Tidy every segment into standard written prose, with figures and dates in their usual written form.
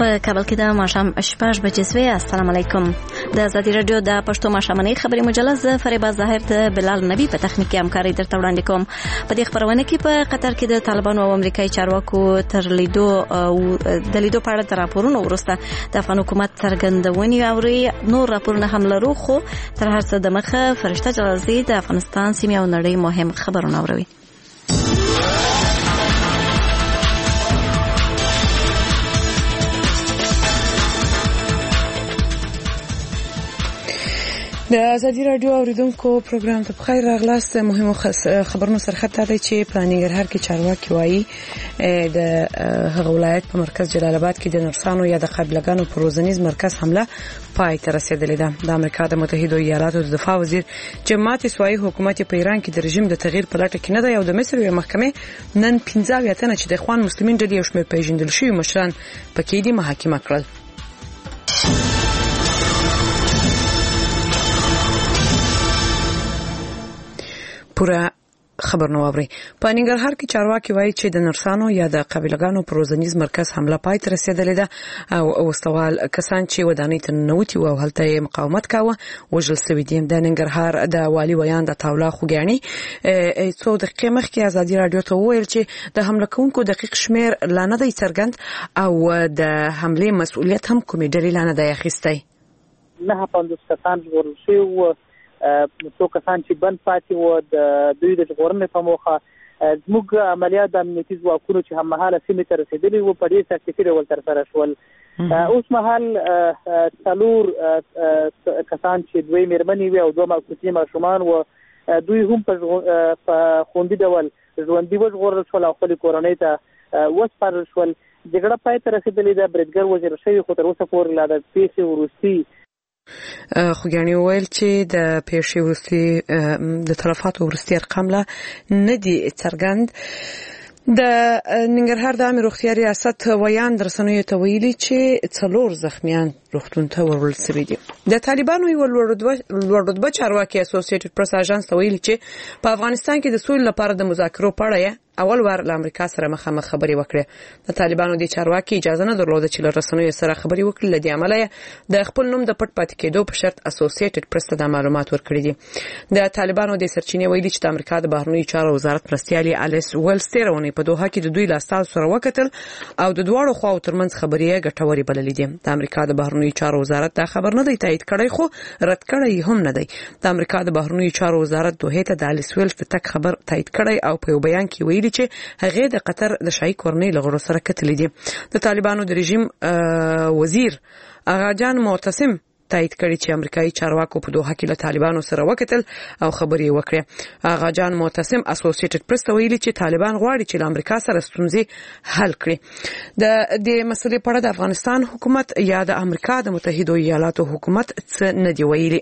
په کابل کې د ماښام 6 بجې سوی. السلام علیکم. د ازادي رادیو د پښتو ماښامنۍ خبري مجله ز فریبا ظاهر د بلال نبی په تخنیکی همکاري درته وړاندې کوم. په دې خبرونه کې په قطر کې د طالبانو او امریکایي چارواکو تر لیدو په اړه د راپورونو وروسته د افغان حکومت څرګندونې اوري. نور راپورونه هم لرو، خو تر هر څه د مخه فرشته جلالزی د افغانستان سیمې او نړۍ مهم خبرونه اوروي. د ازادي رادیو اوریدونکو پروګرام ته بخیر راغلاست. مهمو خبرونو سره خطر دی چې په ننګرهار کې چارواکي وایي د هغه ولایت په مرکز جلال آباد کې د نرسانو یا د قابلګانو پر روزنیز مرکز حمله پای ته رسیدلې ده. د امریکا د متحده ایالاتو د دفاع وزیر جیم ماتیس وایي حکومت په ایران کې د رژیم د تغییر په لټه کې نه دی او د مصر یو محکمه نن 15 تنه چې د اخوان مسلمین ډلې او شمېر پیژندل شوي مشران پکې دي محاکمه کړل. پورا خبر نو اوري. په ننګرهار کې چارواکي وایي چې د نرسانو یا د قابلګانو پر روزنیز مرکز حمله پای ته رسیدلې ده او وسوال کسان چې ودانۍ ته ننوتي او هلته مقاومت کاوه وژل شوي دي. د ننګرهار د والي ویان د تاولا خوګیانی څو دقیقې مخکې ازادي رادیو ته وویل چې د حمله کوونکو دقیق شمیر لا نه دی څرګند او د حمله مسؤلیت هم کومې ډلې لا نه دی اخیستی. نه 50 کسان ژغورل شوي څو کسان چې بند پاتې وو د دوی د ژغورنې په موخه زموږ عملیات د امنیتي ځواکونو چې هممهاله سیمې ته رسېدلي وو په ډېر تکتیکي ډول ترسره شول. اوس مهال 4 کسان چې 2 مېرمنې وي او 2 کوچني ماشومان وو دوی هم په خوندي ډول ژوندي وژغورل شول او خپلې کورنۍ ته وسپارل شول. جګړه پای ته رسېدلې ده. بریدګر وزیر شوی خو تر اوسه پورې لا د پیښې وروستي خوګیانی ویل چې د پیښې وروستي د تلفاتو وروستي ارقام لا نه دي څرګند. د ننګرهار د عامه روغتیا ریاست ویان درسنوي ته ویلي چې 4 زخمیان روغتون ته ورول شوي دي. د طالبانو یو لوړ رتبه چارواکي اسوسییټډ پریس اژانس ته ویلي چې په افغانستان کې د سولې لپاره د مذاکرو په اړه اول وار له امریکا سره مخامخ خبرې وکړې. د طالبانو د چارواکي اجازه نه درلوده چې له رسنیو سره خبرې وکړي. لدې عمله د خپل نوم د پټ پاتې کېدو په شرط اسوسییټډ پریس ته د معلومات ورکړي دي. د طالبانو د سرچینې ویلي چې د امریکا د بهرنیو چارو وزارت مرستیالي الیس ویلز تیرونی په دوحه کې د دوی لاستاو سره وکتل او د دواړو خواو ترمنځ خبرې ګټورې بللې دي. د امریکا د بهرنیو چارو وزارت دا خبر نه دی تایید کړی خو رد کړی هم نه دی. د امریکا د بهرنیو چارو وزارت دوحه ته د الیس ویلز د تک خبر تایید کړی او په یو بیان کې ویلي چې هغه د قطر د شاهي کورنۍ لغړو سره کتلې دي. د طالبانو د رژیم وزیر اغاجان معتصم تایید کړی چې امریکایي چارواکو په دوحه کې له طالبانو سره وکتل او خبرې وکړې. اغاجان معتصم اسوسییټډ پریس ته ویلي چې طالبان غواړي چې له امریکا سره ستونزې حل کړي. د دې مسلې په اړه د افغانستان حکومت یا د امریکا د متحده ایالاتو حکومت څه نه دی ویلي.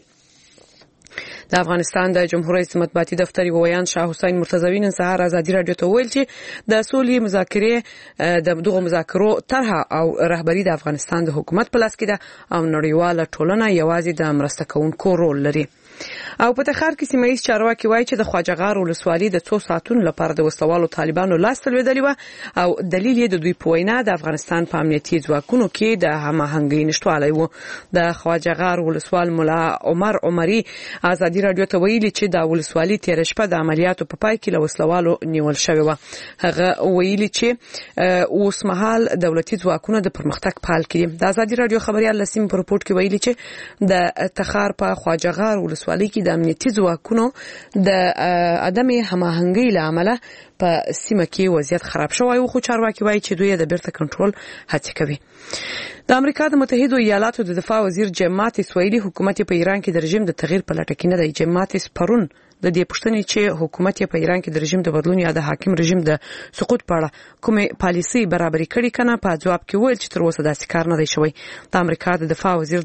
د افغانستان د جمهوریت رئیس مطبوعاتي دفتر ویان شاه حسین مرتضوی نن سهار ازادي رادیو ته ویل چې د سولې مذاکرې د دغه مذاکرو طرحه او رهبری د افغانستان د حکومت په لاس کې ده او نړیواله ټولنه یوازې د مرسته کوونکو رول لري. او په تخار کې سیمایي چارواکي وایي چې د خواجهغار ولسوالۍ د 2 ساعتونو لپاره د وسوالو طالبانو لاس تلویدلې و او دلیل یې د دوی په وینا د افغانستان په امنیتي ځواکونو کې د هماهنګۍ نشټوالی و. د خواجهغار ولسوال مولا عمر عمري ازادي رادیو ته ویلي چې د ولسوالۍ تیر شپه د عملیاتو په پای کې له وسلوالو نیول شوی و. هغه ویلي چې اوس مهال دولتي ځواکونه د پرمختګ په حال کې دي. د ازادي رادیو خبريال لسیم په رپورت کې ویلي چې د تخار په خواجهغار ولسوالۍ کې د امنیتي ځواکونو د عدم هماهنګۍ له امله په سیمه کې وضعیت خراب شوی او خو چارواکي وایي چې دوی د بیرته کنټرول هڅه کوي. د امریکا د متحده ایالاتو د دفاع وزیر جیم ماتیس ویلي حکومت په ایران کې د رژیم د تغییر په لټه کې نه دی. جیم ماتیس پرون د دې پښتنې چې حکومت په ایران کې د رژیم د بدلون یا د حاکم رژیم د سقوط په اړه کومه پالیسي برابري کړي کنه په جواب کې ویل چې تر اوسه داسې کار نه دی شوی. د امریکا د دفاع وزیر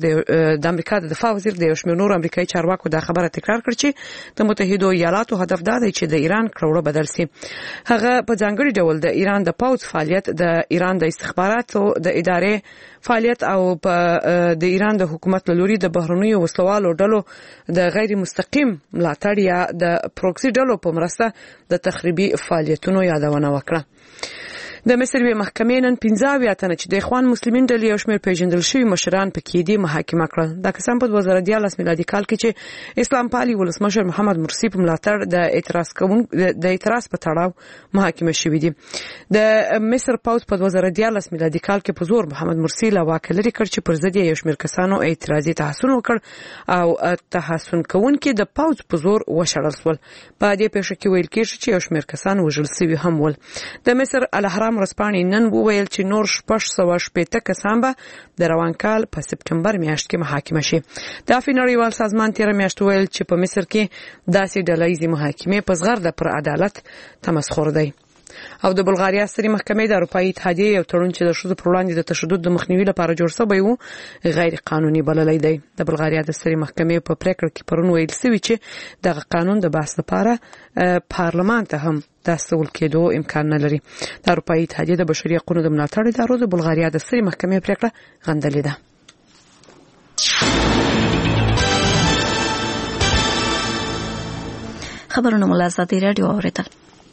د یو شمېر نور امریکایي چارواکو دا خبره تکرار کړ چې د متحده ایالاتو هدف دا دی چې د ایران کړوړه بدل شي. هغه په ځانګړي ډول د ایران د پوځ فعالیت، د ایران د استخباراتو د ادارې فعالیت او د ایران د حکومت لوري د بهرنیو وسلوالو ډلو د غیر مستقیم ملاتړ یا د پروکسي ډلو په مرسته د تخریبي فعالیتونو یادونه وکړه. د مصر یوې محکمې نن 15 تنه چې د اخوان مسلمین ډلې یو شمېر پیژندل شوي مشران پکې دي محاکمه کړل. دا کسان په 2014 میلادي کال کې چې اسلام پالي ولسمشر محمد مرسي په ملاتړ د اعتراض په تړاو محاکمه شوي دي. د مصر پوځ په 2014 میلادي کال کې په زور محمد مرسي له واکه لرې کړ چې پر ضد یې یو شمېر کسانو اعتراضي تحسن وکړ او تحسن کوونکي د پوځ په زور وشړل شول. په دې پیښه کې ویل کېږي چې یو شمېر کسان وژل شوي هم ول. د مصر الاهرام ورځپاڼې نن وویل چې نور 680 کسان به د روان کال په سپټمبر میاشت کې محاکمه شي. د عفوي نړیوال سازمان تیر میاشت ویل چې په مصر کې داسې ډلهییزې محاکمې په زغرده پر عدالت تمسخر دی. او د بلغاریا سترې محکمې د اروپایي اتحادیې یو تړون چې د ښځو پر وړاندې د تشدد د مخنیوي لپاره جوړ شوی و غیر قانوني بللی دی. د بلغاریا د سترې محکمې په پریکړه کې پرون ویل شوی چې دغه قانون د بحث لپاره پارلمان ته هم د استول کېدو امکان نه لري. د اروپایي اتحادیې د بشري حقوقو د ملاتړ ادارو د بلغاریا د سترې محکمې پریکړه غندلې ده. خبرونه مو له ازادي راډیو اوریدل.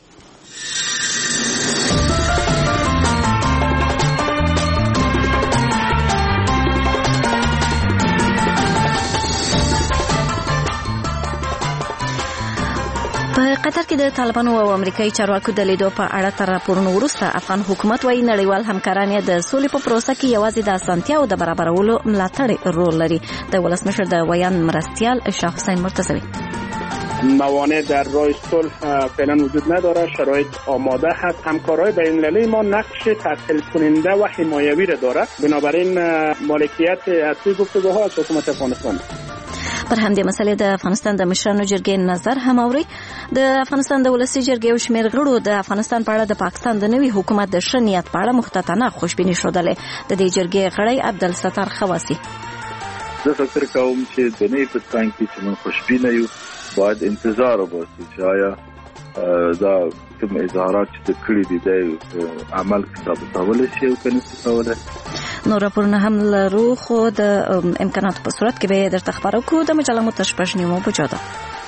په قطر کې د طالبانو او امریکایي چارواکو د لیدو په اړه تر راپورونو وروسته افغان حکومت وايي نړیوال همکاران د سولې په پروسه کې یوازې د اسانتیاو د برابرولو ملاتړ رول لري. د ولسمشر د ویان مرستیال شاه حسین مرتضوی موانع در راه صلح فعلا وجود نداره، شرایط آماده هست. همکارای بین‌المللی ما نقش تسهیل کننده و حمایوی را داره، بنابراین مالکیت اصلی گفتگوها از حکومت افغانستان. پر همدې مسلې د افغانستان د مشرانو جرګې نظر هم اوري. د افغانستان د ولسی جرګې شمېر غړو د افغانستان په اړه د پاکستان د نوي حکومت د ښه نیت په اړه مختتنه خوشبیني ښودلې. د دې جرګې غړی عبدالستار خواسي زه فکر کوم چې د نوي پاکستان کې چې موږ خوشبینه یو باید انتظار وباسو چې آیا دا کوم اظهارات چې کړي دي د عمل ثابتول شي او کنه ثابتول. نو راپورونه هم لرو خو د امکاناتو په صورت کې به درته خبرو کوو. د مجله متشبش نیمو په جوړه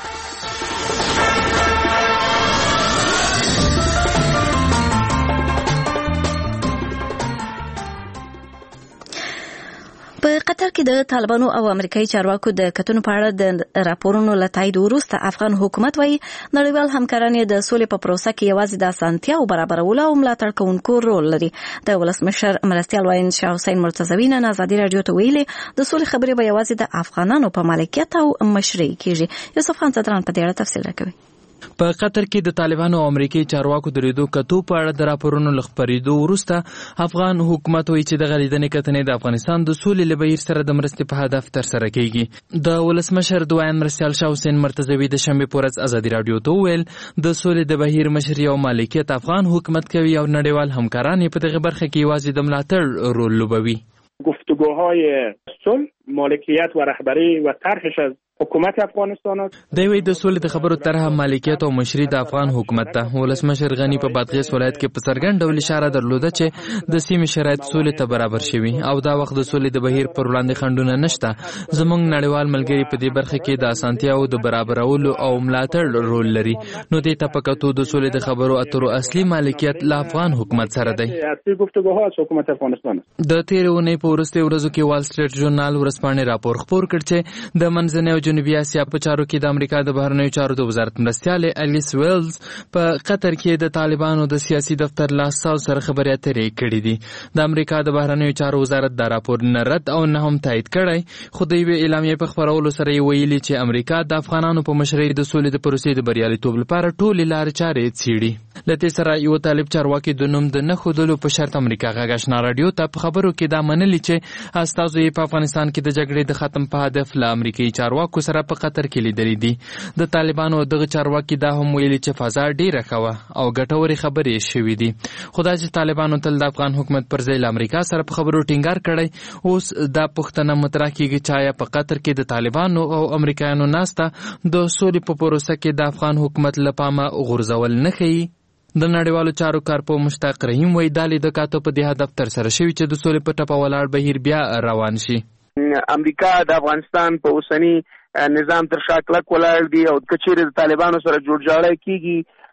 په قطر کې د طالبانو او امریکایي چارواکو د کتنو په اړه د راپورونو له تایید وروسته افغان حکومت وايي نړیوال همکاران د سولې په پروسه کې یوازې د اسانتیا او برابرولو او ملاتړ کوونکو رول لري. د ولسمشر مرستیال ویان شاه حسین مرتضوی نن ازادي راډیو ته ویلي د سولې خبرې به یوازې د افغانانو په مالکیت او مشرۍ کېږي. یوسف خان صدران په دې اړه تفصیل راکوي. په قطر کې د طالبانو او امریکایي چارواکو د لیدو کتو په اړه د راپورونو لخپریدو وروسته افغان حکومت وایي چې د غلیدنې کتنې د افغانستان د سولې له بهیر سره د مرستې په هدف ترسره کیږي. د ولسمشر د ویان مرستیال شاه حسین مرتضوی د شنبې په ورځ ازادي راډیو ته وویل د سولې د بهیر مشري او مالکیت افغان حکومت کوي او نړیوال همکاران په دغه برخه کې یوازې د ملاتړ رول لوبوي. گفتگوهای صلح مالکیت و رهبری و طرحش از حکومت افغانستان است. دوی د سولې د خبرو طرح مالکیت او مشري د افغان حکومت ته. ولسمشر غنی په بادغیس ولایت کې په څرګند ډول اشاره درلوده چې د سیمې شرایط سولې ته برابر شوي او دا وخت د سولې د بهیر پر وړاندې خنډونه نشته. زموږ نړیوال ملګري په دې برخه کې د اسانتیاو د برابرولو او ملاتړ رول لري. نو دې ته پکاتو د سولې د خبرو اترو اصلي مالکیت له افغان حکومت سره دی. اصلي گفتگوها از حکومت افغانستان. د تیر اونۍ په وروستي ورځو کې وال سټریټ ژورنال ورځپاڼې راپور خپور کړ چې د منځنۍ او جنوبي اسیا په چارو کې د امریکا د بهرنیو چارو د وزارت مرستیال الیس ویلز په قطر کې د طالبانو د سیاسي دفتر له استازو سره خبرې اترې کړې دي. د امریکا د بهرنیو چارو وزارت دا راپور نه رد او نه هم تایید کړی، خو د یوې اعلامیې په خپرولو سره یې ویلي چې امریکا د افغانانو په مشرۍ د سولې د پروسې د بریالیتوب لپاره ټولې لارې چارې څیړي. له دې سره یو طالب چارواکي د نوم د نه ښودلو په شرط امریکا غږ آشنا راډیو ته په خبرو کې دا منلي چې استازو یې په افغانستان کې د جګړې د ختم په هدف له امریکایي چارواکو سره په قطر کې لیدلي دي. د طالبانو دغه چارواکي دا هم ویلي چې فضا ډیره ښه وه او ګټورې خبرې شوې دي. خو دا چې طالبانو تل د افغان حکومت پر ځای له امریکا سره په خبرو ټینګار کړی، اوس دا پوښتنه مطرح کېږي چې آیا په قطر کې د طالبانو او امریکایانو ناسته د سولې په پروسه کې د افغان حکومت له پامه غورځول نه ښیي. د نړیوالو چارو کارپو مشتاق رحیم وایي دا لیدکاتو په دې هدف ترسره شوي چې د سولې په ټپه ولاړ بهیر بیا روان شي. امریکا د افغانستان په اوسني نظام تر شا کلک ولاړ دی او که چیرې د طالبانو سره جوړجاړی کیږي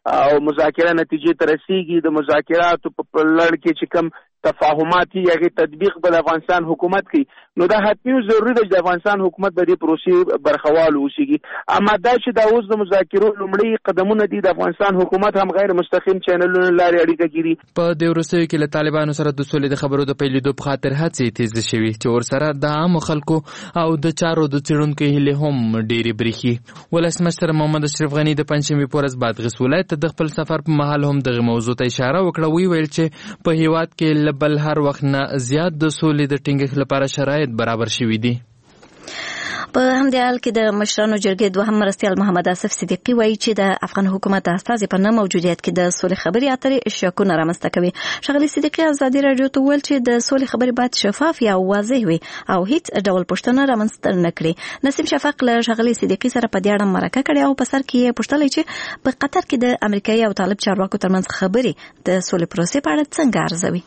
او مذاکره نتیجې ته رسیږي. د مذاکراتو په لړ کې چې کوم تفاهمات هغه تطبیق بل افغانستان حکومت کوي، نو دا حتمی ضروري ده چې افغانستان حکومت به دې پروسې برخوال اوسيږي. اما دا چې دا اوس د مذاکرو لومړی قدمونه دي، د افغانستان حکومت هم غیر مستقیم چینلونو لارې اړیکه کوي. په دې وروستیو کې له طالبانو سره د سولې د خبرو د پیلېدو په خاطر هڅې تیز شوي چې ورسره د عامو خلکو او د چارو د څېړونکو هیلې هم ډېرې برېښي. ولسمشر محمد اشرف غني د پنجشنبې په ورځ بادغیس ولایت ته د خپل سفر په مهال هم دغه موضوع ته اشاره وکړه. ویل چې په هیواد کې بل هر وخت نه زیات د سولې د ټینګښت لپاره شرایط برابر شوي دي. په همدې حال کې د مشرانو جرګې دوهم مرستیال محمد آصف صدیقي وایي چې د افغان حکومت استازي په نه موجودیت کې د سولې خبرې اترې شکونه رامنځته کوي. ښاغلي صدیقي ازادي راډیو ته وویل چې د سولې خبرې باید شفاف یا واضح وي او هیڅ ډول پوښتنه رامنځته نه کړي. نسیم شفق له ښاغلي صدیقي سره په دې اړه مرکه کړې او په سر کې یې پوښتلې چې په قطر کې د امریکایي او طالب چارواکو ترمنځ خبرې د سولې پروسې په اړه څنګه ارزوي.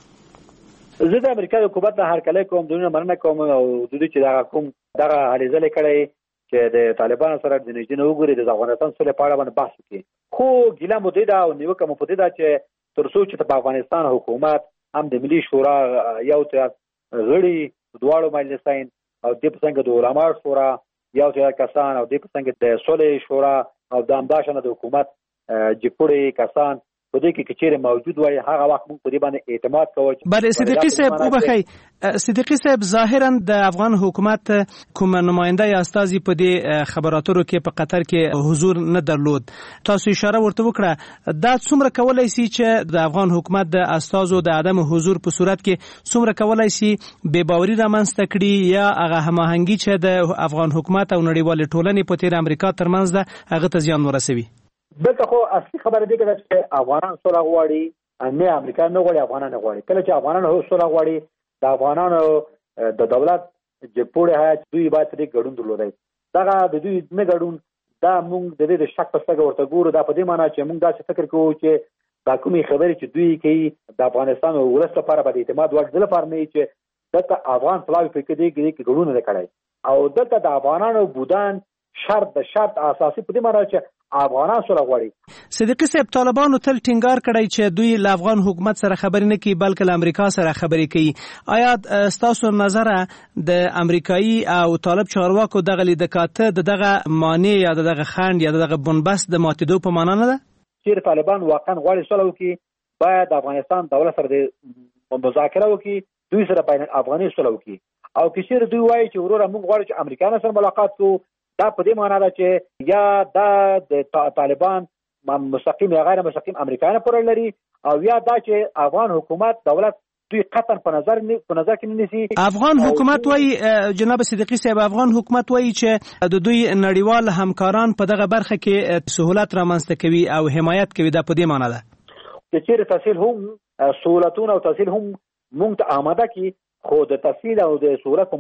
زه د امریکا د حکومت نه هرکلی کوم، دونه مننه کوم او د دوی چې دا کوم دغه هلې ځلې کړی چې د طالبانو سره د نږدې نه وګوري د افغانستان سولې په اړه باندې بحث وکړي. خو ګیله مو دې ده او نیوکه مو په دې ده چې تر څو چې په افغانستان حکومت هم د ملي شورا یو تر غړي دواړو مجلسین او د څنګه د علما شورا یو تر کسان او د څنګه د سولې شورا او د امداشنه د حکومت جپړې کسان په دې کې چیرې موجود وای، هغه وخت موږ په دې باندې اعتماد کوو. بله صدیقي صاحب وبخی، صدیقي صاحب ظاهرا د افغان حکومت کوم نماینده یا استازي په دې خبراتو کې په قطر کې حضور نه درلود. تاسو اشاره ورته وکړه، دا څومره کولای شي چې د افغان حکومت د استازو د عدم حضور په صورت کې څومره کولای شي بې باوري رامنځته کړي یا هغه هماهنګي چې د افغان حکومت او نړیوال ټولنې په تیر امریکا ترمنځ ده هغه ته زیان ورسوي؟ دلته خو اصلي خبره دې کړه چې افغانان سوله غواړي، نه امریکا نه غواړي، افغانان غواړي. کله چې افغانان هو سوله غواړي، د افغانانو د دولت جپوړې هيا دوی باید دې ګډون درلودي. دا د دوی نه ګډون دا موږ د دې شک په سترګه ورته ګورو. دا په دې معنی چې موږ دا فکر کوو چې دا کومې خبرې چې دوی کوي د افغانستان او ولس لپاره به اعتماد وړ لپاره نه چې دغه افغان پلاوی په کې ګډون نه کړي او دلته د افغانانو بودان شرط اساسي په دې معنی چې افغانان سره غواړي. صدیقي صاحب طالبانو تل ټینګار کړی چې دوی له افغان حکومت سره خبرې نه کوي بلکې له امریکا سره خبرې کوي. آیا ستاسو نظر د امریکایي او طالب چارواکو دغه لیدکاته دغه معنی یا دغه خند یا دغه بنبست د ماتېدو په معنا نه ده؟ چې طالبان واقعا غواړي سوله وکړي، باید افغانستان دولت سره د مذاکره وکړي، دوی سره بین افغاني سوله وکړي. او کله دوی وایي چې وروره موږ غواړو چې امریکایانو سره ملاقات کوو، دا په دې معنی ده چې یا د طالبان مستقیم یا غیر مستقیم امریکایانو پر لري او یا دا چې افغان حکومت دولت دوی قطر په نظر کې نیسي. افغان حکومت وایي جناب صدیقي صاحب، افغان حکومت وایي چې د دوی نړیوال همکاران په دغه برخه کې سہولت رامنځته کوي او حمایت کوي. دا په دې معنی ده چې چیرې تحصیل هم سہولتونه او تحصیل هم موږ ته آماده کی، خو د تحصیل او د سہولت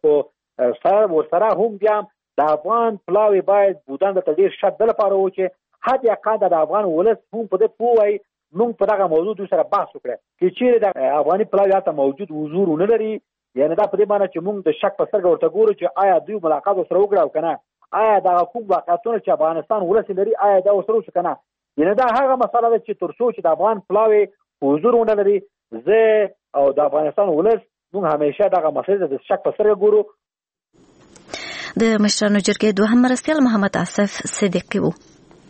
په سره ورسره هم بیا د افغان پلاوی باید بودان د تدیر شرط د لپاره و چې حد یا قاعده د افغان ولس هم په دې پوهی موږ په دغه موضوع دوی سره بحث وکړو چې چیرې د افغاني پلاوی ته موجود حضور نه لري. یعنی دا په دې معنی چې موږ د شک په سترګه ورته ګورو چې آیا دوی ملاقات سره وکړو او کنه، آیا دا کوم واقعیتونه چې افغانستان ولس لري آیا دا سره وشو کنه. یعنی دا هغه مسله ده چې تر څو چې د افغان پلاوی حضور نه لري، زه او د افغانستان ولس موږ همیشه دغه مسله د شک په سترګه ګورو. د مشرانو جرګې دوهم مرستیال محمد آصف صدیقي وو.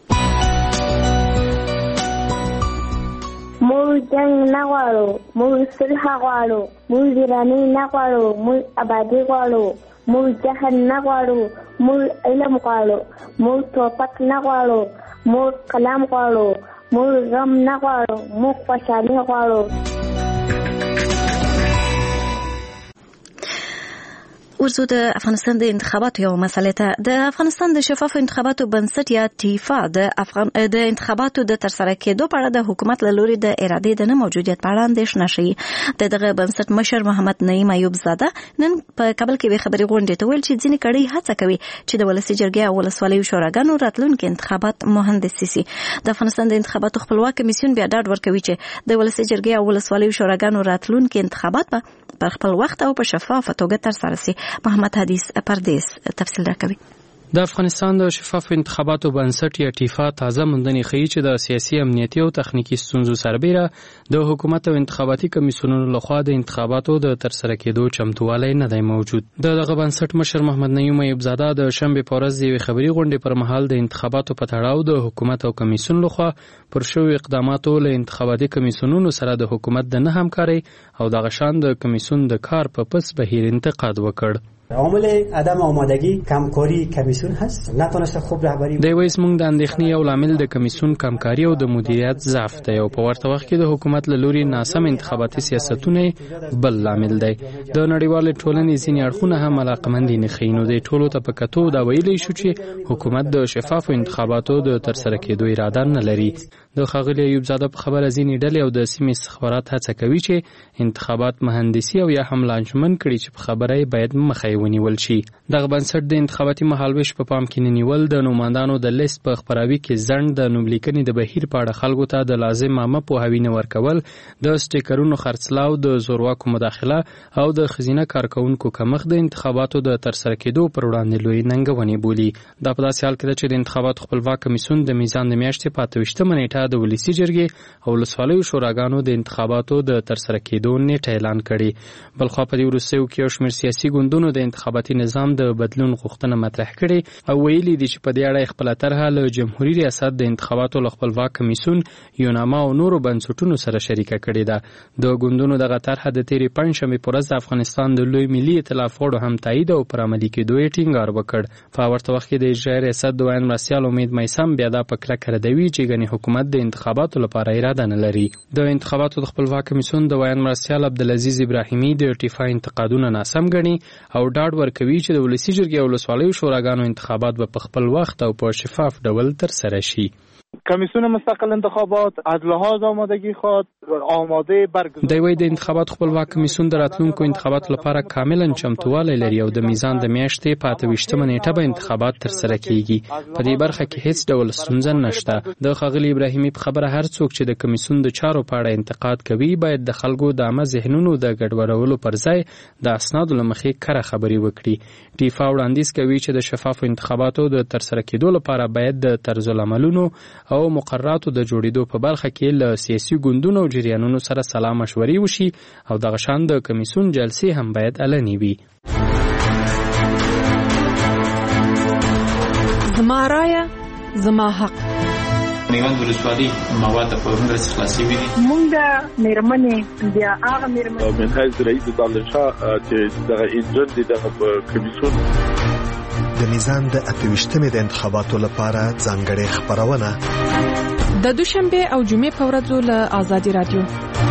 موږ جنگ نه غواړو، موږ صلح غواړو، موږ ویراني نه غواړو، موږ آبادي غواړو، موږ جهل نه غواړو، موږ علم غواړو، موږ توپک نه غواړو، موږ کلام غواړو، موږ غم نه غواړو، موږ خوشحالي غواړو. ورزو د افغانستان د انتخاباتو یو مسله ته د افغانستان د شفافو انتخاباتو بنسټ یا ټیفا د انتخاباتو د ترسره کېدو په اړه د حکومت له لوري د ارادې د نه موجودیت په اړه اندېښنه شوې. دغه بنسټ مشر محمد نعیم ایوب زاده نن په کابل کې خبري غونډې ته ویل چې ځینې کړي هڅه کوي چې د ولسي جرګې او ولسوالیو شوراګانو راتلونکي انتخابات مهندسي سي. د افغانستان د انتخاباتو خپلواک کمیسیون بیا ډاډ ورکوي چې د ولسي جرګې او ولسوالیو شوراګانو راتلونکي انتخابات په خپل وخت او په شفافه توګه ترسره سي. محمد حدیث پردیس تفصیل راکوي. د افغانستان د شفاف انتخاباتو بنسټ یا ټیفا تازه موندنې ښیي چې د سیاسي امنیتي او تخنیکي ستونزو سربیره د حکومت او انتخاباتي کمیسیونونو لخوا د انتخاباتو د ترسره کېدو چمتووالی نه دی موجود. دغه بنسټ مشر محمد نعیم ایوبزاده د شنبې په ورځ د یوې خبري غونډې پر مهال د انتخاباتو په تړاو د حکومت او کمیسیون لخوا پر شویو اقداماتو له انتخاباتي کمیسیونونو سره د حکومت د نه همکارۍ او دغه شان د کمیسیون د کار په پس بهیر انتقاد وکړ. عامل عدم آمادگی کمکاری کمیسیون هست، نتونسته خوب رهبری. د وایس مونږ د اندېښنې او لامل د کمیسیون کمکاری او د مدیریت ضعف دی او په ورته وخت کې د حکومت له لوري ناسم انتخاباتي سیاستونه بل لامل دی. د نړیوال ټولنې ځینې اړخونه هم علاقمندي نه ښیي. نو د ټولو ته په کتو دا ویلی شو چې حکومت د شفافو انتخاباتو د ترسره کېدو اراده نه لري. د ښاغلي ایوبزاده په خبره ځینې ډلې او د سیمې استخبارات هڅه کوي چې انتخابات مهندسي او یا هم لانجمن کړي چې په خبره باید مخه ونیول شي. دغه بنسټ د انتخاباتي مهالویش په پام کې نیول د نوماندانو د لیست په خبراوي کې ځنډ د نوملیکنې د بهیر په اړه خلکو ته د لازم عامه پوهاوی نه ورکول، د سټیکرونو خرڅلاو، د زورواکو مداخله او د خزینه کارکونکو کمښت د انتخاباتو د ترسره کېدو پر وړاندې لوی ننګونې بولي. دا په داسې حال کې ده چې د انتخاباتو خپلواک کمیسیون د میزان د میاشتې په 28مه نیټه د ولسي جرګې او ولسوالیو شوراګانو د انتخاباتو د ترسره کېدو نیټه اعلان کړې. بلخوا په دې وروستیو کې یو شمېر سیاسي ګوندونو د انتخاباتي نظام د بدلون غوښتنه مطرح کړې او ویلي دي چې په دې اړه خپله طرحه له جمهوریت ریاست د انتخاباتو له خپلواک کمیسیون یوناما او نورو بنسټونو سره شریکه کړې ده. د ګوندونو دغه طرحه د تېرې پنجشنبې په ورځ د افغانستان د لوی ملي ائتلاف غړو هم تایید او پر عملي کېدو یې ټینګار وکړ. په ورته وخت کې د اجرایي ریاست د دویم مرستیال امید میثم بیا دا په کلکه ردوي چې ګنې حکومت د انتخاباتو لپاره اراده نه لري. د انتخاباتو د خپلواک کمیسیون د دویم مرستیال عبدالعزیز ابراهیمي د ټیفا انتقادونه ناسم ګڼي او ډاډ ورکوي چې د ولسي جرګې او ولسوالیو شوراګانو انتخابات به په خپل وخت او په شفاف ډول ترسره شي. کمیسیون مستقل انتخابات از لحاظ آمادگی خود آماده برگزار. دوی د انتخابات خپلواک کمیسیون د راتلونکو انتخاباتو لپاره کاملا چمتووالی لري او د میزان د میاشتې په 28مه نیټه به انتخابات ترسره کیږي. په دې برخه کې هیڅ ډول ستونزه نشته. د ښاغلي ابراهیمي په خبره هر څوک چې د کمیسیون د چارو په اړه انتقاد کوي باید د خلکو د عامه ذهنونو د ګډوډولو پر ځای د اسنادو له مخې کره خبرې وکړي. ټیفا وړاندیز کوي چې د شفافو انتخاباتو د ترسره کېدو لپاره باید د طرزالعملونو او مقرراتو د جوړېدو په برخه کې له سیاسي ګوندونو او جریانونو سره سلا مشورې وشي او دغه شان د کمیسیون جلسې هم باید علني وي. زما رایه زما حق. میوند ولسوالي مواد په ورنرس خلاصي وي. مونږ د میرمنې بیا هغه میرمنې من حیث رئیس دالشاه چې دغه انجن دي دغه کمیسیون د میزان د 28مې د انتخاباتو لپاره ځانګړې خبرونه د دوشنبه او جمعې په ورځو له آزادي رادیو.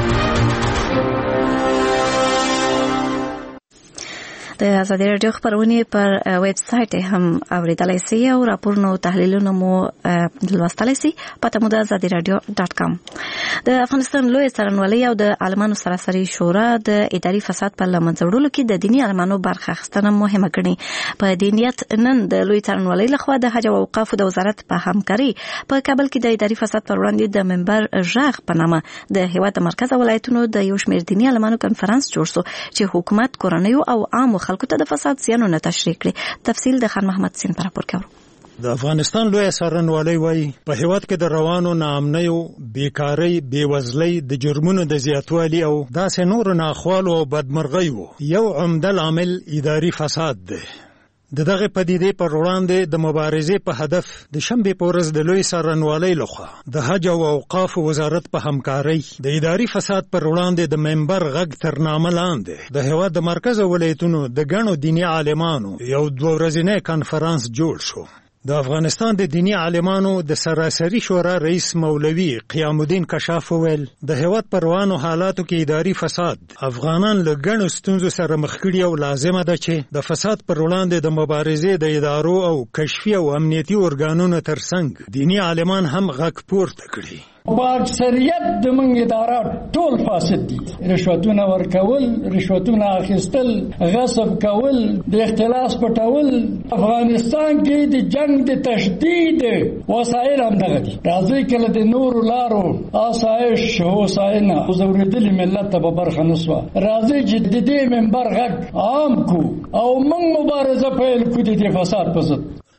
د آزادي رادیو خبرونه پر ویب سټ هم اوریدلای شئ او راپورونو تحلیلونو مو لوستلای شئ په tamudazadiradio.com. د افغانستان لوی څارنوالۍ او د عالمانو سراسري شورا د اداري فساد په لمنځه وړلو کې د دیني عالمانو برخه اخیستنه مهمه ګڼي. په دې نیت نن د لوی څارنوالۍ لخوا د حج او اوقافو د وزارت په همکاري په کابل کې د اداري فساد پر وړاندې د منبر ژغ په نامه د هیواد مرکز ولایتونو د یو شمېر دیني عالمانو کنفرانس جوړ شو چې حکومت کورنیو او عامو خلکو ته د فساد زیانونه تشریح کړي. تفصیل د خان محمد سین پر راپور کوي. د افغانستان لوی څارنوالۍ وایي په هیواد کې د روانو ناامنیو، بیکارۍ، بیوزلۍ، د جرمونو د زیاتوالي او داسې نورو ناخوالو او بدمرغیو یو عمده لامل اداري فساد دی. د دغه پدیدې پر وړاندې د مبارزې په هدف د شنبې په ورځ د لوی څارنوالۍ لخوا د حج او اوقافو وزارت په همکارۍ د اداري فساد پر وړاندې د منبر غږ تر نامه لاندې د هیواد د مرکز ولایتونو د ګڼو دیني عالمانو یو 2 ورځنی کنفرانس جوړ شو. د افغانستان د دینی عالمانو د سراسري شورا رئیس مولوی قیام الدین کشاف ویل د هیواد پر روانو حالاتو کې اداري فساد افغانان له ګڼو ستونزو سره مخ کړي او لازمه ده چې د فساد پر وړاندې د مبارزې د ادارو او کشفي او امنیتي ارګانونو ترڅنګ دینی عالمان هم غږ پورته کړي. په اکثریت د منګ اداره ټول فاسد دي. رشوتونه ورکول، رشوتونه اخیستل، غصب کول، د اختلاس پټول. افغانستان کې د جنگ د تشدید وسایل هم دغه دي. راځي کله د نورو لارو آسایش هوساینه زوریدلی ملت ته برخه نسوه. راځي چې د دې منبر غږ عام کو او موږ مبارزه پیل کړو د فساد په ضد.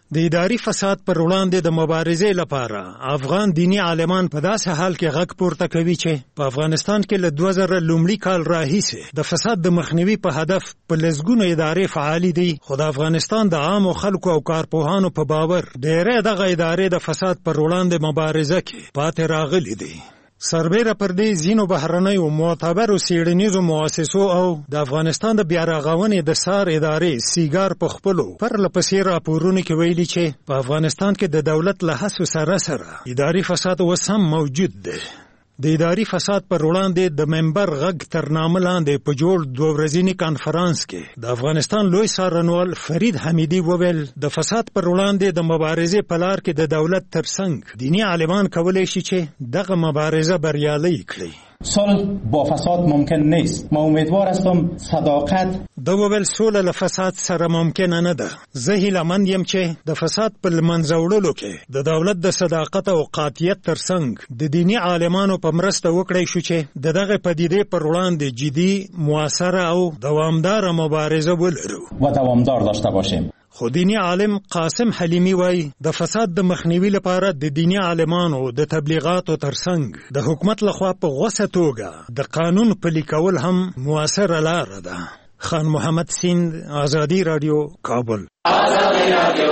د اداري فساد پر وړاندې د مبارزې لپاره افغان دینی عالمان په داسې حال کې غږ پورته کوي چې په افغانستان کې له 2000 لومړي کال راهیسې د فساد د مخنیوي په هدف په لسګونو ادارې فعالې دي، خو د افغانستان د عامو خلکو او کارپوهانو په باور ډېرې دغه ادارې د فساد پر وړاندې مبارزه کې پاتې راغلي دي. سربیره پر دې ځینو بهرنیو معتبرو څېړنیزو مؤسسو او د افغانستان د بیارغونې د سار ادارې سیګار په خپلو پرله پسې راپورونو کې ویلي چې په افغانستان کې د دولت له هڅو سره اداري فساد اوس هم موجود دی. د اداري فساد پر وړاندې د منبر غږ تر نامه لاندې په جوړ 2 ورځني کانفرانس کې د افغانستان لوی څارنوال فرید حمیدي وویل د فساد پر وړاندې د مبارزې په لار کې د دولت ترڅنګ دینی عالمان کولی شي چې دغه مبارزه بریالۍ کړي. صلح با فساد ممکن نیست. ما امیدوار هستم صداقت دوبل سوله له فساد سره ممکن نه ده. زه هیلهمند یم چې د فساد په منځ وړلو کې د دولت د صداقت او قاطعیت ترڅنګ د دینی عالمانو په مرسته وکړی شو چې دغه پدیدې پر وړاندې جدي، موثره او دوامدار مبارزه ولرو و دوامدار داشته باشیم. خو دینی عالم قاسم حلیمی وای د فساد د مخنیوي لپاره د دینی عالمانو د تبلیغاتو ترڅنګ د حکومت لخوا په غوسه توګه د قانون پلي کول هم موثره لاره ده. خان محمد سیند، آزادی رادیو، کابل. آزادی رادیو.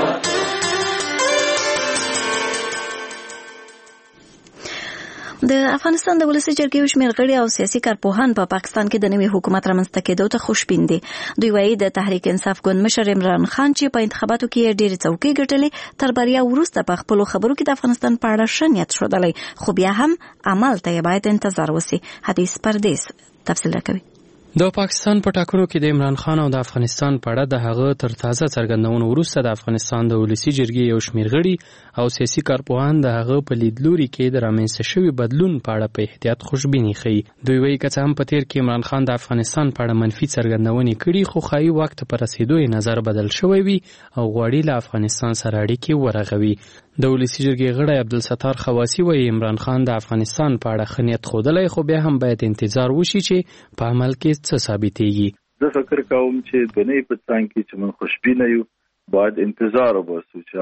د افغانستان د ولسي جرګې شمېر غړي او سیاسي کارپوهان په پاکستان کې د نوي حکومت رامنځته کېدو ته خوشبین دي. دوی وایي د تحریک انصاف ګوند مشر عمران خان چې په انتخاباتو کې ډېرې څوکۍ ګټلې تر بریا وروسته په خپلو خبرو کې د افغانستان په اړه ښه نیت ښودلی، خو بیا هم عمل ته یې باید انتظار وسي. حدیث پردیس تفصیل راکوي. د پاکستان په ټاکنو کې د عمران خان او د افغانستان په اړه د هغه تر تازه څرګندونو وروسته د افغانستان د ولسي جرګې یو شمېر غړي او سیاسي کارپوهان د هغه په لیدلوري کې د رامنځته شوي بدلون په اړه په احتیاط خوشبیني ښیي. دوی وایي که څه هم په تیر کې عمران خان د افغانستان په اړه منفي څرګندونې کړي، خو ښایي وخت په رسېدو یې نظر بدل شوی وي او غواړي له افغانستان سره اړیکې ورغوي. د ولسي جرګې غړی عبدالستار خواسی وایي عمران خان د افغانستان په اړه ښه نیت ښودلی، خو بیا هم باید انتظار وشي چې په عمل کې څه ثابتېږي. زه فکر کوم چې د نوي په څنګ کې چې موږ خوشبینه یو باید انتظار وباسو چې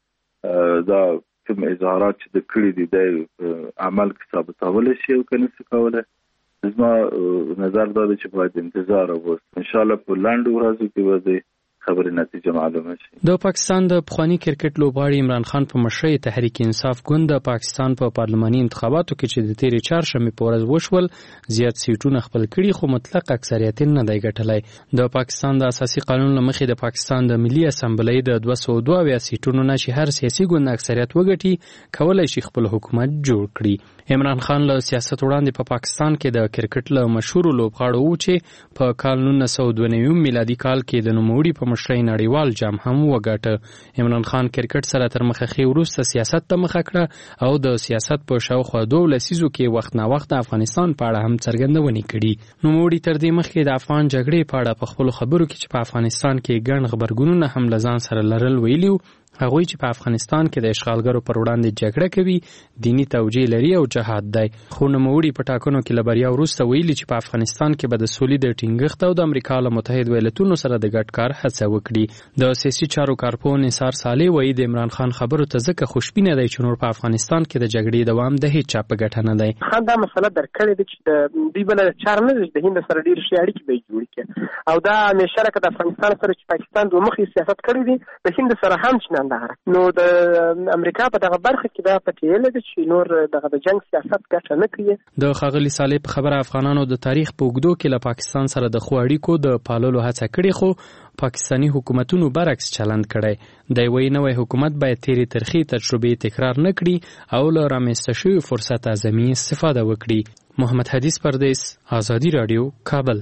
آیا دا کوم اظهارات چې د کړي دي د عمل کې ثابتولی شي او که نشي کولی. زما نظر دا دی چې باید انتظار وباسو. انشاءالله په لنډو ورځو کې به د خبرې نتیجه معلومه شي. د پاکستان د پخوانی کرکټ لوبغاړي عمران خان په مشرۍ تحریک انصاف ګوند د پاکستان په پارلماني انتخاباتو کې چې د تیرې چهارشنبې په ورځ وشول زیات سیټونه خپل کړي، خو مطلق اکثریت نه دی ګټلی. د پاکستان د اساسي قانون له مخې د پاکستان د ملي اسامبلۍ د 202 سیټونو نه چې هر سیاسي ګوند اکثریت وګټي کولای شي خپل حکومت جوړ کړي. عمران خان له سیاست وړاندې په پاکستان کې د کرکټ له مشهورو لوبغاړو و چې په کال 1992 میلادي کال کې د نوموړي په مشرۍ نړیوال جام هم وګاټه. عمران خان کرکټ سره تر مخخې وروسته سیاست ته مخه کړه او د سیاست په شاوخوا 2 لسیزو کې وخت نا وخت د افغانستان په اړه هم څرګندونې کړي. نوموړي تر دې مخکې د افغان جګړې په اړه په خپلو خبرو کې چې په افغانستان کې ګڼ غبرګونونه هم له ځان سره لرل ویلي هغوی چې په افغانستان کې د اشغالګرو پر وړاندې جګړه کوي دینی توجیه لري او جهاد دی. خو نوموړي په ټاکنو کې له بریا وروسته ویلي چې په افغانستان کې به د سولې د ټینګښت او د امریکا له متحد ایالتونو سره د ګډ کار هڅه وکړي. د سیاسي چارو کارپوه نثار صالح وایي د عمران خان خبرو ته ځکه خوشبینه دی چې نور په افغانستان کې د جګړې دوام د هیڅ چا په ګټه نه دی. خان دا مسله درکړې ده چې د دوی بل چار نه د هند سره ډېر ښې اړیکې به جوړ کړي او دا همیشه راکه د افغانستان سره چې پاکستان دوه مخي سیاست کړی دی د هند سره هم چنان ده. نو د امریکا په دغه برخه کې دا پټېل دي چې نور دغه د جنگ سیاست ګټه نه کوي. د ښاغلي صالح په خبره افغانانو د تاریخ په اوږدو کې له پاکستان سره د ښو اړیکو د پاللو هڅه کړې، خو پاکستاني حکومتونو برعکس چلند کړی. د یوې نوې حکومت باید تیرې ترخې تجربې تکرار نه کړي او له رامنځته شوي فرصت اعظمي استفاده وکړي. محمد حدیث پردیس، آزادی رادیو، کابل.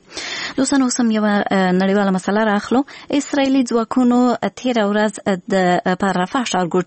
دوستان اوسم یو نړیواله مسله راخلو. اسرائیلي ځواکونو تیره ورځ د پر رفح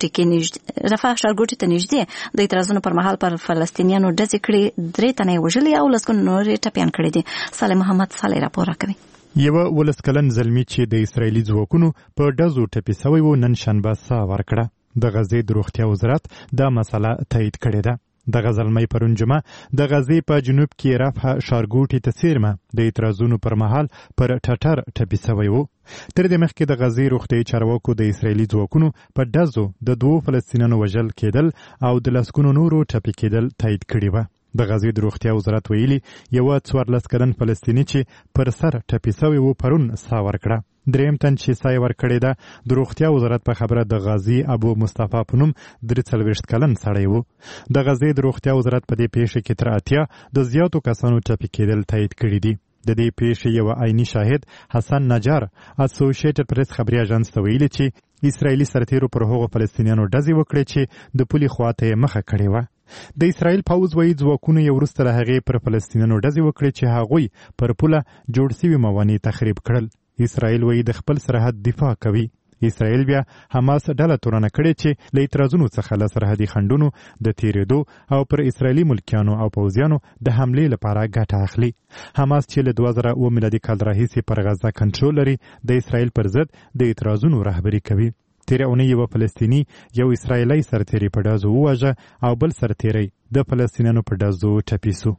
ښارګوټي ته نږدې د اعتراضونو پر مهال پر فلسطینیانو ډزې کړې، 3 تنه یې وژلي او لسګونه نور یې ټپیان کړي دي. صالح محمد صالح راپور راکوي. یو ولسکلن زلمی چې د اسرائیلي ځواکونو په ډزو ټپي شوی و نن شنبه ساه ورکړه. د غزې د روغتیا وزارت دا مسله تایید کړې ده. د غزلمۍ پرون جمعه د غزې په جنوب کې رفح ښارګوټي ته څیرمه د اعتراضونو پر مهال پر ټټر ټپي سوی و. تر دې مخکې د غزې روغتیايي چارواکو د اسرایلي ځواکونو په ډزو د 2 فلسطینیانو وژل کېدل او د لسګونو نورو ټپي کېدل تایید کړي وه. د غزې د روغتیا وزارت ویلي یوه 14 کلن فلسطیني چې پر سر ټپي سوی و پرون ساه ورکړه. دریم تن چې ساه یې ورکړې ده د روغتیا وزارت په خبره د غازي ابو مصطفی په نوم 43 کلن سړی و. د غزې د روغتیا وزارت په دې پیښه کې تر 80 د زیاتو کسانو ټپي کېدل تایید کړي دي. د دې پیښې یو عیني شاهد حسن نجار اسوسییټډ پریس خبري اژانس ته ویلي چې اسرایلی سرتیرو پر هغو فلسطینیانو ډزې وکړې چې د پولې خواته یې مخه کړې وه. د اسرایل پوځ وایي ځواکونو یې وروسته له هغې پر فلسطینیانو ډزې وکړې چې هغوی پر پوله جوړ سوي موانع تخریب کړل. اسرایل وایي د خپل سرحد دفاع کوي. اسرایل بیا حماس ډله تورنه کړې چې له اعتراضونو څخه له سرحدي خنډونو د تیرېدو او پر اسرایلي ملکیانو او پوځیانو د حملې لپاره ګټه اخلي. حماس چې له 2007 میلادي کال راهیسې پر غزه کنټرول لري د اسرایل پر ضد د اعتراضونو رهبري کوي. تیره اونۍ یو فلسطیني یو اسرایلی سرتیری په ډزو وواژه او بل سرتیری د فلسطینیانو په ډزو ټپي سو.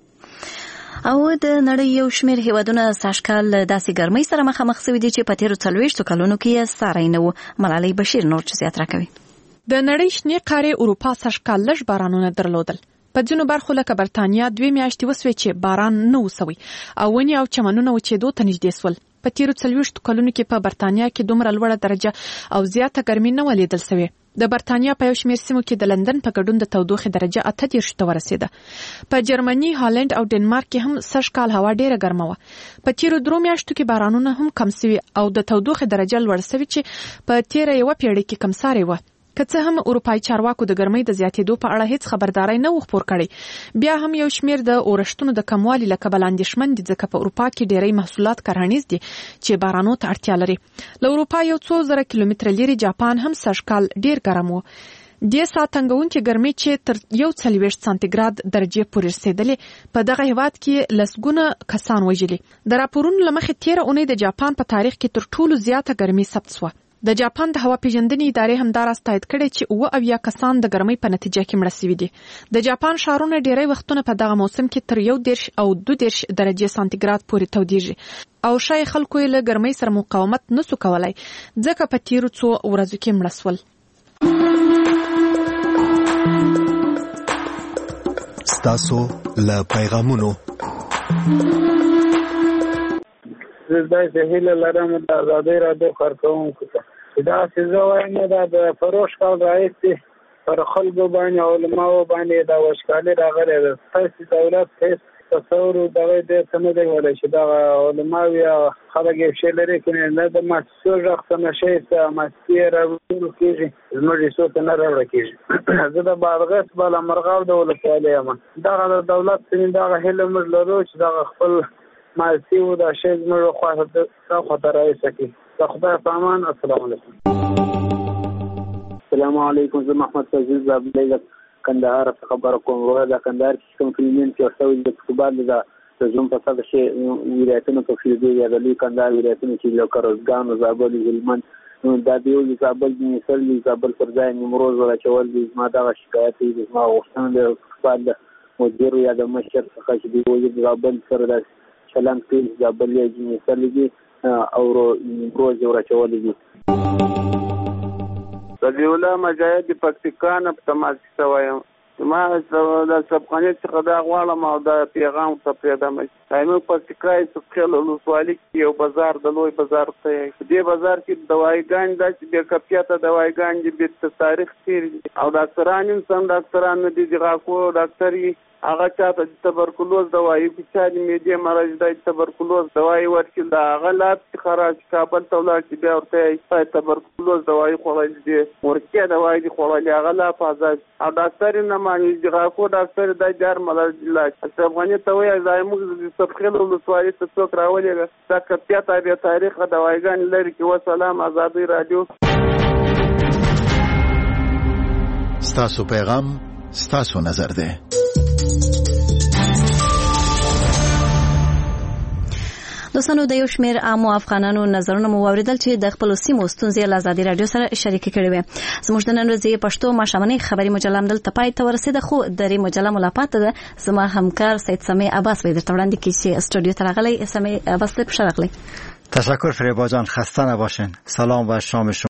او د نړۍ یو شمېر هیوادونه سږکال داسې ګرمۍ سره مخامخ شوي دي چې په تیرو 40 کلونو کې یې ساری نه و. ملالۍ بشیر نور څه زیات راکوي. د نړۍ شنې قارې اروپا سږکال لږ بارانونه درلودل. په ځینو برخو لکه برتانیا 2 میاشتې وسوې چې باران نه وسوي او ونې او چمنونه وچېدو ته نږدې سول. په تیرو 40 کلونو کې په برتانیا کې دومره لوړه درجه او زیاته ګرمي نه ولیدل سوې. د برتانیا په یو شمېر سیمو کې د لندن په ګډون د تودوخې درجه 38 ته ورسېده. په جرمني، هالند او ډنمارک کې هم سږکال هوا ډېره ګرمه وه. په تیرو 3 میاشتو کې بارانونه هم کم سوي او د تودوخې درجه لوړه سوي چې په تیره یوه پیړۍ کې کمسارې وه. که څه هم اروپایي چارواکو د ګرمۍ د زیاتېدو په اړه هیڅ خبرداري نه و خپور کړې، بیا هم یو شمېر د اورښتونو د کموالي له کبله اندېښمن دي، ځکه په اروپا کې ډېری محصولات کرهڼیز دي چې بارانو ته اړتیا لري. له اروپا یو څو زره کیلومتره لرې جاپان هم سږکال ډېر ګرم و. دې ساتنګونکې ګرمۍ چې تر 41 سانتیګراد درجې پورې رسېدلې په دغه هیواد کې لسګونه کسان وژلي. د راپورونو له مخې تېره اونۍ د جاپان په تاریخ کې تر ټولو زیاته ګرمي ثبت شوه. د جاپان د هوا پیژندنې ادارې همداراز تایید کړی چې 79 کسان د ګرمۍ په نتیجه کې مړه شوي دي. د جاپان ښارونه ډېری وختونه په دغه موسم کې تر 11 او 12 درجې سانتیګراد پورې تودېږي او شاید خلکو یې له ګرمۍ سره مقاومت نسو کولای، ځکه په تیرو څو ورځو کې مړه شول. ستاسو له پیغامونو زه هیله لرم د ازادۍ راډیو کارکوونکو ته دا چې زه وایم د فروش کال راهیسې پر خلکو باندې علماو باندې دا وشکالي راغلی ده. ستاسې دولت هېڅ تصور دغه دې څه نه دی ویلی چې دغه علماو یا خلک یې پښې لرې کړي، نه د مؤسسو غږ ته نشی څه مؤسسې یې راوړل کېږي، زموږ حصو ته نه راوړل کېږي. زه د بادغیس بالامرغاب د ولسوالۍ یم. دغه د دولت دغه هیله موږ لرو چې دغه خپل مالسي و دا شی زموږ خواته رایسته کړي. د خدای په امان. السلام علیکم. السلام علیکم. زه محمد فضیل زابلی کندهار څخه خبره کوم. روغه د کندهار کې کوم فلمین چې ورسوي د فوټبال د زوم په ساده شي ولایتونو په فیلډ یا د لوی کندهار ولایتونو چې لکه روزګان، زابل، هلمند دا دیو زابل د مثال زابل پر ځای نیمروز ورچول دي. ما دا شکایت دي، ما غوښتنه د فوټبال مدیر یا د مشر څخه چې دی زابل سره د چلن کې زابل یې مثال دي او نیمروز ورچول دي. رضیولا مجاهد پکتیکان په تماس کې وایم. ما د سبقانې څخه دا غواړم او دا پیغام ته پرېږدم چې موږ پکتیکا څخه ولسوالۍ کې یو بازار د لوی بازار ته دې بازار کې دوايګان داسې بې کیفیته دوايګان دي، بې تاریخ تېر دي او ډاکټران هم ډاکټران نه دي. د غاښو ډاکټر یې هغه چاته تبرکلوز دوايي په چا د معدې مرض دی تبرکلوز دوايي ورکړي، د هغه لاب چې خراج کابل ته ولاړ چې بیا ورته تبرکلوز دوايي خوړل دي، ورکې دوايي دي خوړل، هغه لا آزاد او ډاکټر نه مانی د غاښو ډاکټر د جار مرض لا افغاني ته وایي ځای موږ د سبخیل ولسوالۍ ته څوک راولېږه دا کپیاته بیا تاریخ دوايګان لري کې. وسلام. ازادي رادیو. ستاسو پیغام ستاسو نظر ده. دوستانو د یو شمېر عامو افغانانو نظرونه مو واوریدل چې د خپل سیمو ستونزې له ازادي رادیو سره شریک کړي وي. زموږ د نن ورځې پښتو ماښامنۍ خبري مجله هم دلته پای ته ورسېده، خو د مجله ملاقات ده زما همکار سید سمیع عباس به درته وړاندې کړي چې استودیو ته راغلی. سمیع عباس ته خوش راغلی. تشکر فریبا جان، خسته نباشین. سلام و شام شما.